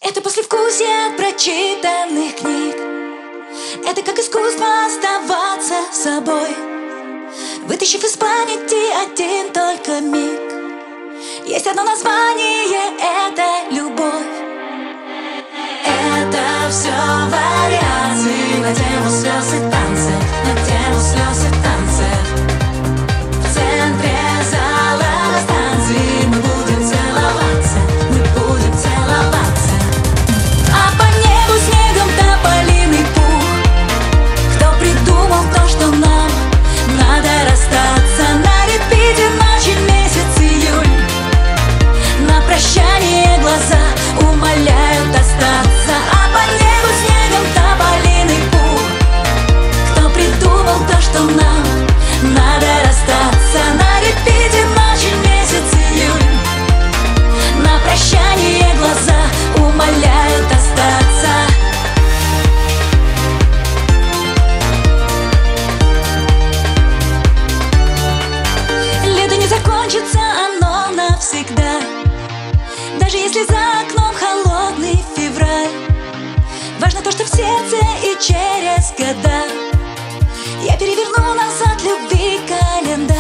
Это послевкусие от прочитанных книг. Это как искусство оставаться собой, вытащив из памяти один только миг. Есть одно название — это любовь. Это все вариации на тему слез и танцев, на тему слез и танцев. В центре зала станции мы будем целоваться, мы будем целоваться. А по небу снегом тополиный пух. Кто придумал то, что нам надо расстаться? На репите ночи, месяц июль. На прощание глаза умоляют остаться. А по небу снегом тополиный пух. Кто придумал то, что нам надо расстаться? На репите ночи, месяц июль. На прощание глаза умоляют остаться. Лето не закончится, оно навсегда. Даже если за окном холодный февраль, важно то, что в сердце и через года я переверну назад любви календарь.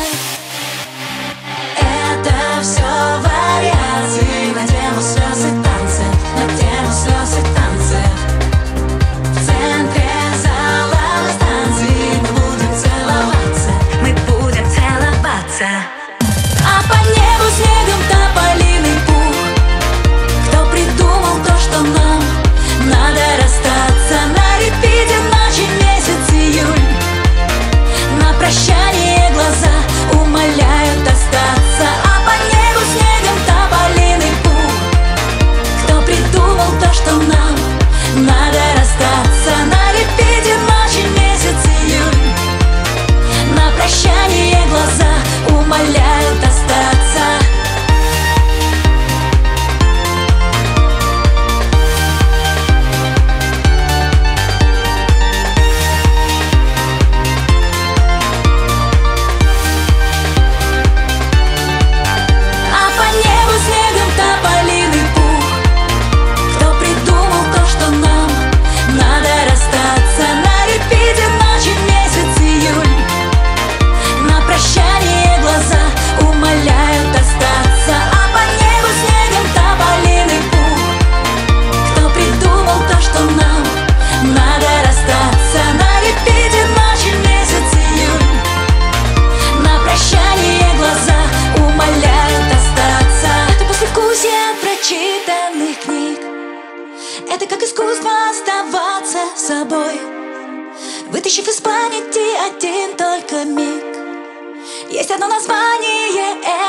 Это все вариации на тему слез и танцев, на тему слез и танцев. В центре зала станции мы будем целоваться, мы будем целоваться. А по небу снегом тополиный пух. Кто придумал то, что нам надо расстаться? На репите ночи, месяц июль. На прощание глаза умоляют остаться. А по небу снегом тополиный пух. Кто придумал то, что нам надо расстаться? На репите ночи, месяц июль. На прощание глаза умоляют остаться. А по небу снегом тополиный пух. Кто придумал то, что нам надо расстаться? На репите ночи, месяц июль. На прощание глаза умоляют остаться. А по небу снегом тополиный пух. Кто придумал то, что нам надо расстаться? На репите ночи, месяц июль. На прощание глаза умоляют остаться. Это послевкусие от прочитанных книг. Это как искусство оставаться собой, вытащив из памяти один только миг. Есть одно название —